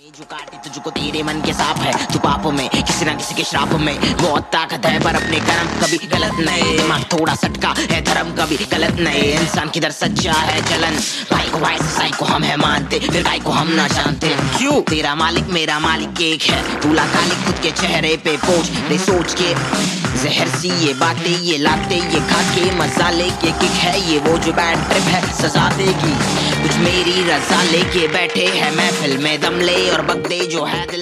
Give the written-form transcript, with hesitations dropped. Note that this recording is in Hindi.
जो काटे तुझको तेरे मन के सांप है, तू पापों में किसी ना किसी के श्राप में। बहुत ताकत है पर अपने कर्म कभी गलत नहीं, दिमाग थोड़ा सटका है धर्म कभी गलत नहीं। इंसान किधर सच्चा है जलन, भाई को भाई सच्चाई को हम है मानते, फिर भाई को हम ना जानते। क्यों तेरा मालिक मेरा मालिक एक है, तू लाकालिक खुद के चेहरे पे पोछ दे सोच के। जहर सी ये बातें ये लाते ये खा के मजा ले, ये किक है ये वो जो बैड ट्रिप है सजा देगी। कुछ मेरी रजा लेके बैठे हैं महफिल में दम ले और बगदे जो है दिल।